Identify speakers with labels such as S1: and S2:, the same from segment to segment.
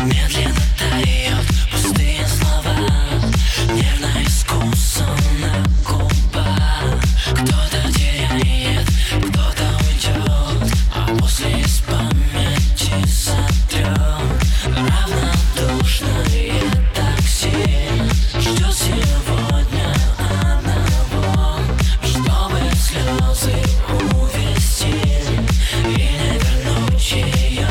S1: Медленно тает пустые слова, нервно искусно на губах. Кто-то теряет, кто-то уйдет, а после из памяти сотрет. Равнодушное такси ждет сегодня одного, чтобы слезы увести и не вернуть ее.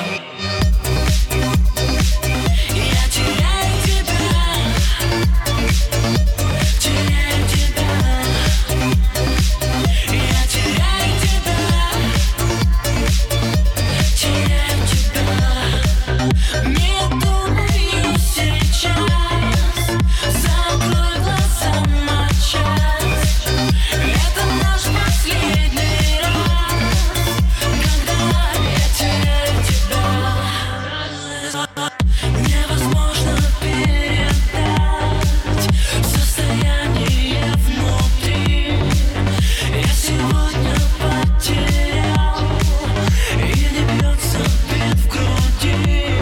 S1: Невозможно передать состояние внутри. Я сегодня потерял, и не бьется бит в груди.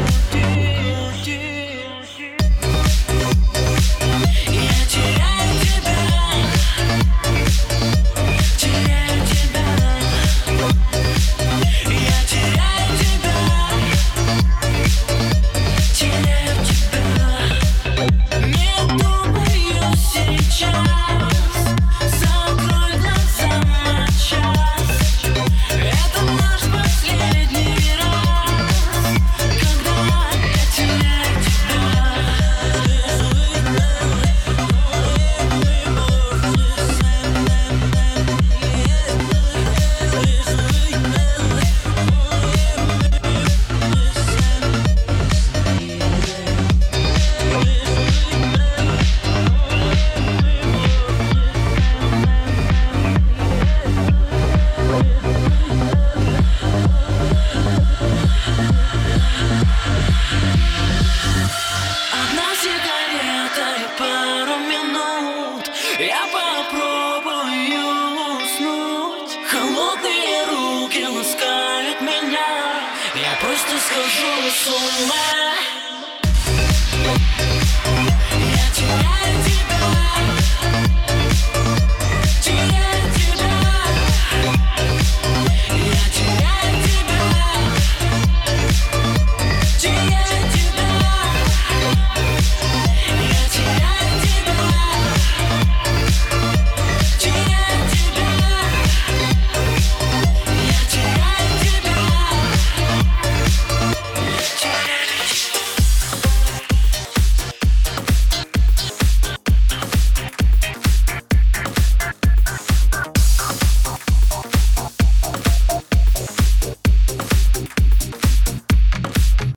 S1: Я теряю тебя, теряю тебя. Я теряю тебя, теряю тебя. Не думаю сейчас, закрой глаза на час. Это наш последний раз, когда я теряю тебя. Одна сигарета и пару минут, я попробую уснуть. Холодные руки ласкают меня, я просто схожу с ума.